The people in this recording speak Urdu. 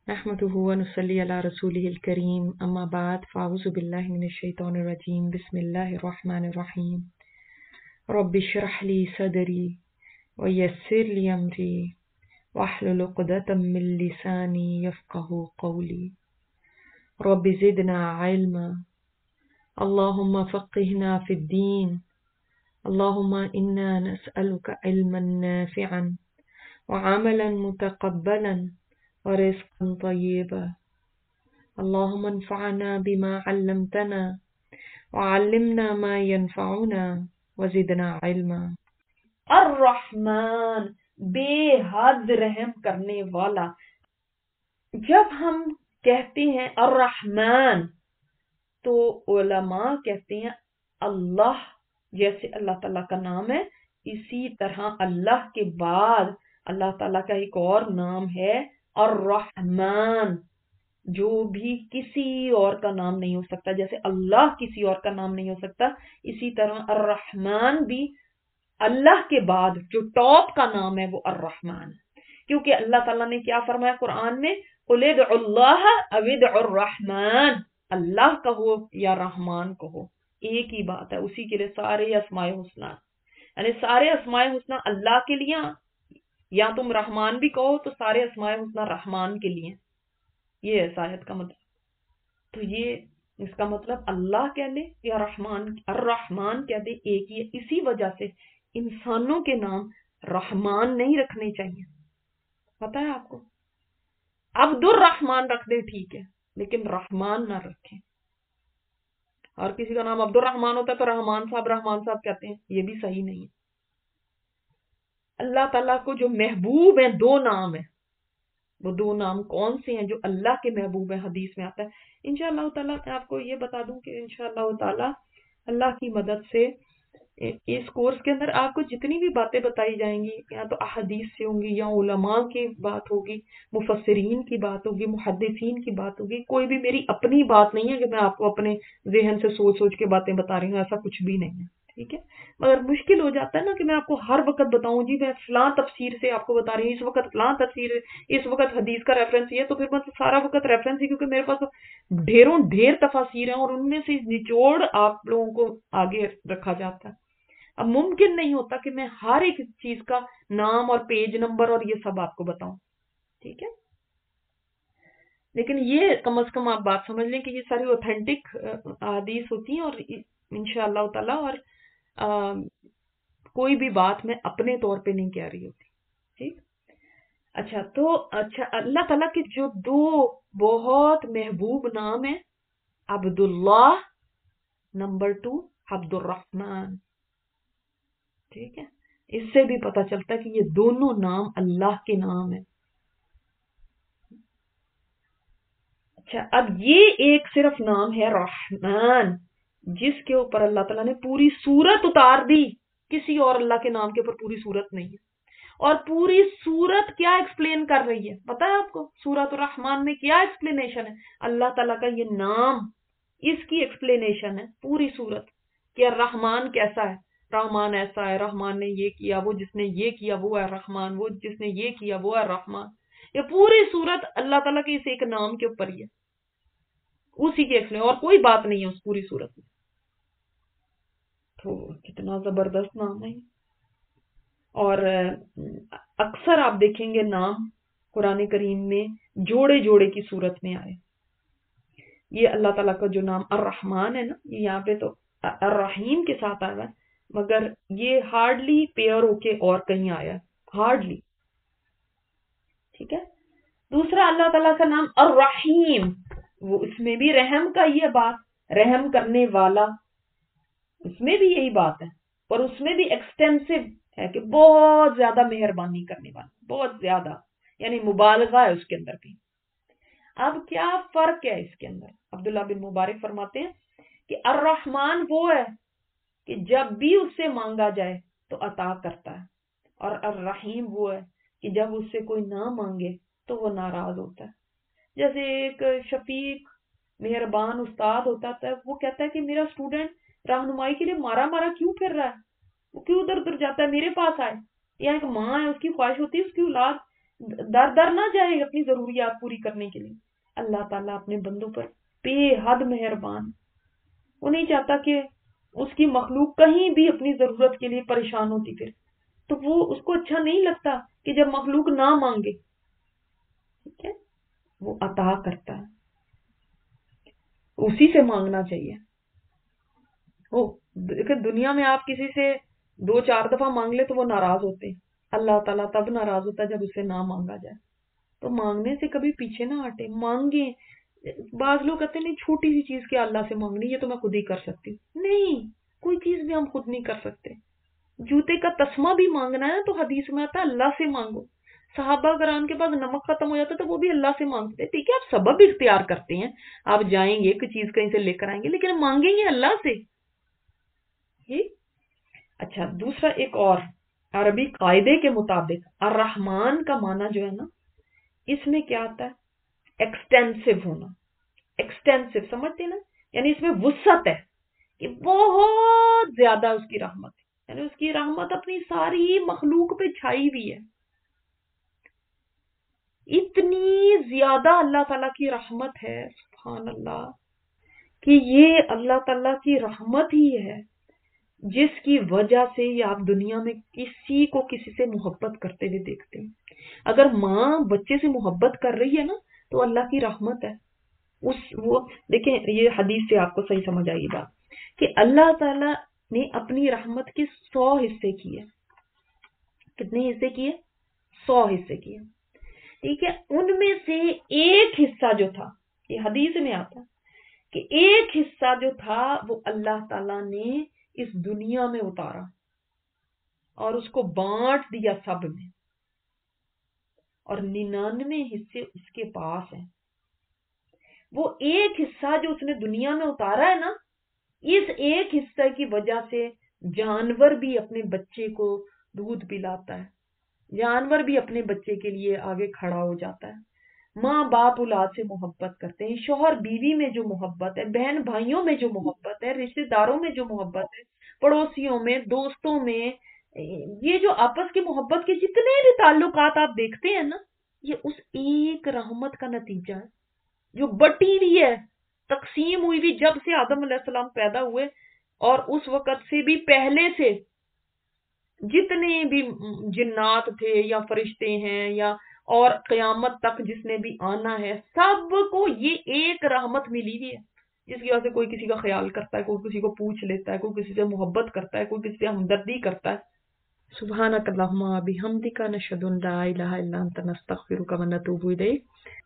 نحمده ونصلي على رسوله الكريم أما بعد فأعوذ بالله من الشيطان الرجيم بسم الله الرحمن الرحيم رب اشرح لي صدري ويسر لي أمري واحلل عقدة من لساني يفقه قولي رب زدنا علما اللهم فقهنا في الدين اللهم إنا نسألك علما نافعا وعملا متقبلا ورزقا طيبا اللهم انفعنا بما علمتنا وعلمنا ما ينفعنا وزدنا علما الرحمن بے حد رحم کرنے والا. جب ہم کہتے ہیں الرحمن تو علماء کہتے ہیں اللہ، جیسے اللہ تعالیٰ کا نام ہے اسی طرح اللہ کے بعد اللہ تعالیٰ کا ایک اور نام ہے الرحمن، جو بھی کسی اور کا نام نہیں ہو سکتا. جیسے اللہ کسی اور کا نام نہیں ہو سکتا، اسی طرح الرحمن بھی اللہ کے بعد جو ٹاپ کا نام ہے وہ الرحمن ہے. کیونکہ اللہ تعالیٰ نے کیا فرمایا قرآن میں، قُلِ ادْعُوا اللَّهَ أَوِ ادْعُوا الرَّحْمَنَ، اللہ کہو یا رحمان کہو، ایک ہی بات ہے. اسی کے لیے سارے اسماء حسنہ، یعنی سارے اسماء حسنہ اللہ کے لیے، یا تم رحمان بھی کہو تو سارے اسماء حسنہ رحمان کے لیے. یہ ہے اس آیت کا مطلب. تو یہ اس کا مطلب اللہ کہہ لے یا رحمان، الرحمن کہہ دے، ایک ہی ہے. اسی وجہ سے انسانوں کے نام رحمان نہیں رکھنے چاہیے. پتہ ہے آپ کو، عبد الرحمان رکھ دیں ٹھیک ہے، لیکن رحمان نہ رکھیں. اور کسی کا نام عبد الرحمان ہوتا ہے تو رحمان صاحب کہتے ہیں، یہ بھی صحیح نہیں ہے. اللہ تعالیٰ کو جو محبوب ہیں، دو نام ہیں، وہ دو نام کون سے ہیں جو اللہ کے محبوب ہیں؟ حدیث میں آتا ہے. انشاءاللہ تعالیٰ میں آپ کو یہ بتا دوں کہ انشاءاللہ تعالیٰ اللہ کی مدد سے اس کورس کے اندر آپ کو جتنی بھی باتیں بتائی جائیں گی، یا تو احادیث سے ہوں گی، یا علماء کی بات ہوگی، مفسرین کی بات ہوگی، محدثین کی بات ہوگی. کوئی بھی میری اپنی بات نہیں ہے کہ میں آپ کو اپنے ذہن سے سوچ سوچ کے باتیں بتا رہی ہوں، ایسا کچھ بھی نہیں ہے. ٹھیک ہے، مگر مشکل ہو جاتا ہے نا کہ میں آپ کو ہر وقت بتاؤں جی میں فلاں تفسیر سے آپ کو بتا رہی ہوں، اس وقت فلاں تفسیر، اس وقت حدیث کا ریفرنس یہ، تو پھر بس سارا وقت ریفرنس ہی، کیونکہ میرے پاس ڈھیر تفاسیر ہیں اور ان میں سے نچوڑ آپ لوگوں کو آگے رکھا جاتا ہے. اب ممکن نہیں ہوتا کہ میں ہر ایک چیز کا نام اور پیج نمبر اور یہ سب آپ کو بتاؤں. ٹھیک ہے، لیکن یہ کم از کم آپ بات سمجھ لیں کہ یہ ساری اوتھینٹک حدیث ہوتی ہیں، اور انشاءاللہ تعالی اور کوئی بھی بات میں اپنے طور پہ نہیں کہہ رہی ہوتی. ٹھیک، اچھا اللہ تعالیٰ کے جو دو بہت محبوب نام ہیں، عبداللہ، نمبر 2 عبد الرحمن. ٹھیک ہے، اس سے بھی پتہ چلتا ہے کہ یہ دونوں نام اللہ کے نام ہیں. اچھا، اب یہ ایک صرف نام ہے رحمان، جس کے اوپر اللہ تعالیٰ نے پوری سورت اتار دی. کسی اور اللہ کے نام کے اوپر پوری سورت نہیں ہے. اور پوری سورت کیا ایکسپلین کر رہی ہے پتہ ہے آپ کو؟ سورت الرحمن میں کیا ایکسپلینیشن ہے؟ اللہ تعالیٰ کا یہ نام، اس کی ایکسپلینیشن ہے پوری سورت کہ الرحمن کیسا ہے. رحمان ایسا ہے، رحمان نے یہ کیا، وہ جس نے یہ کیا وہ ہے رحمان، وہ جس نے یہ کیا وہ ہے رحمان. یہ پوری سورت اللہ تعالیٰ کے اس ایک نام کے اوپر ہی ہے، اسی کے ایکسپلین، اور کوئی بات نہیں ہے اس پوری سورت میں. تو کتنا زبردست نام ہے. اور اکثر آپ دیکھیں گے نام قرآن کریم میں جوڑے جوڑے کی صورت میں آئے. یہ اللہ تعالیٰ کا جو نام الرحمن ہے نا، یہ یہاں پہ تو الرحیم کے ساتھ آیا ہے، مگر یہ ہارڈلی پیئر ہو کے اور کہیں آیا ہے، ہارڈلی. ٹھیک ہے، دوسرا اللہ تعالیٰ کا نام الرحیم، وہ اس میں بھی رحم کا یہ بات، رحم کرنے والا، اس میں بھی یہی بات ہے. اور اس میں بھی ایکسٹینسو ہے کہ بہت زیادہ مہربانی کرنے والا، بہت زیادہ، یعنی مبالغہ ہے اس کے اندر بھی. اب کیا فرق ہے اس کے اندر؟ عبداللہ بن مبارک فرماتے ہیں کہ الرحمن وہ ہے کہ جب بھی اس سے مانگا جائے تو عطا کرتا ہے، اور الرحیم وہ ہے کہ جب اس سے کوئی نہ مانگے تو وہ ناراض ہوتا ہے. جیسے ایک شفیق مہربان استاد ہوتا ہے، وہ کہتا ہے کہ میرا اسٹوڈنٹ رہنمائی کے لیے مارا کیوں پھر رہا ہے، وہ کیوں ادھر ادھر جاتا ہے، میرے پاس آئے. یا ایک ماں ہے، اس کی خواہش ہوتی ہے اس کی اولاد در در نہ جائے اپنی ضروریات پوری کرنے کے لیے. اللہ تعالیٰ اپنے بندوں پر بے حد مہربان. وہ نہیں چاہتا کہ اس کی مخلوق کہیں بھی اپنی ضرورت کے لیے پریشان ہوتی پھر. تو وہ اس کو اچھا نہیں لگتا کہ جب مخلوق نہ مانگے. ٹھیک ہے، وہ عطا کرتا ہے، اسی سے مانگنا چاہیے. دیکھیں دنیا میں آپ کسی سے 2-4 دفعہ مانگ لے تو وہ ناراض ہوتے ہیں. اللہ تعالیٰ تب ناراض ہوتا ہے جب اسے نہ مانگا جائے. تو مانگنے سے کبھی پیچھے نہ ہٹے، مانگیں. بعض لوگ کہتے ہیں نہیں چھوٹی سی چیز کیا اللہ سے مانگنی، یہ تو میں خود ہی کر سکتی ہوں. نہیں، کوئی چیز بھی ہم خود نہیں کر سکتے. جوتے کا تسمہ بھی مانگنا ہے تو حدیث میں آتا ہے اللہ سے مانگو. صحابہ کرام کے پاس نمک ختم ہو جاتا تو وہ بھی اللہ سے مانگتے. ٹھیک ہے، آپ سبب اختیار کرتے ہیں، آپ جائیں گے کوئی چیز کہیں سے لے کر آئیں گے، لیکن مانگیں گے اللہ سے. اچھا، دوسرا ایک اور عربی قاعدے کے مطابق الرحمن کا معنی جو ہے نا، اس میں کیا آتا ہے؟ ایکسٹینسو ہونا. ایکسٹینسو سمجھتے نا، یعنی اس میں وسعت ہے کہ بہت زیادہ اس کی رحمت ہے. یعنی اس کی رحمت اپنی ساری مخلوق پہ چھائی ہوئی ہے. اتنی زیادہ اللہ تعالیٰ کی رحمت ہے، سبحان اللہ، کہ یہ اللہ تعالیٰ کی رحمت ہی ہے جس کی وجہ سے یہ آپ دنیا میں کسی کو کسی سے محبت کرتے ہوئے دیکھتے ہیں. اگر ماں بچے سے محبت کر رہی ہے نا تو اللہ کی رحمت ہے. وہ دیکھیں، یہ حدیث سے آپ کو صحیح سمجھ آئی بات کہ اللہ تعالیٰ نے اپنی رحمت کے 100 حصے کیے. کتنے حصے کیے؟ 100 حصے کیے. ٹھیک ہے، ان میں سے ایک حصہ جو تھا، یہ حدیث میں آتا کہ ایک حصہ جو تھا وہ اللہ تعالیٰ نے اس دنیا میں اتارا اور اس کو بانٹ دیا سب میں، اور 99 حصے اس کے پاس ہیں. وہ ایک حصہ جو اس نے دنیا میں اتارا ہے نا، اس ایک حصے کی وجہ سے جانور بھی اپنے بچے کو دودھ پلاتا ہے، جانور بھی اپنے بچے کے لیے آگے کھڑا ہو جاتا ہے. ماں باپ اولاد سے محبت کرتے ہیں، شوہر بیوی میں جو محبت ہے، بہن بھائیوں میں جو محبت ہے، رشتہ داروں میں جو محبت ہے، پڑوسیوں میں، دوستوں میں، یہ جو آپس کی محبت کے جتنے بھی تعلقات آپ دیکھتے ہیں نا، یہ اس ایک رحمت کا نتیجہ ہے جو بٹی ہوئی ہے، تقسیم ہوئی ہوئی جب سے آدم علیہ السلام پیدا ہوئے اور اس وقت سے بھی پہلے سے جتنے بھی جنات تھے یا فرشتے ہیں یا اور قیامت تک جس نے بھی آنا ہے، سب کو یہ ایک رحمت ملی ہوئی ہے جس کی وجہ سے کوئی کسی کا خیال کرتا ہے، کوئی کسی کو پوچھ لیتا ہے، کوئی کسی سے محبت کرتا ہے، کوئی کسی سے ہمدردی کرتا ہے. سبحانک اللہم بحمدک نشہد ان لا الہ الا انت نستغفرک و نتوب الیک.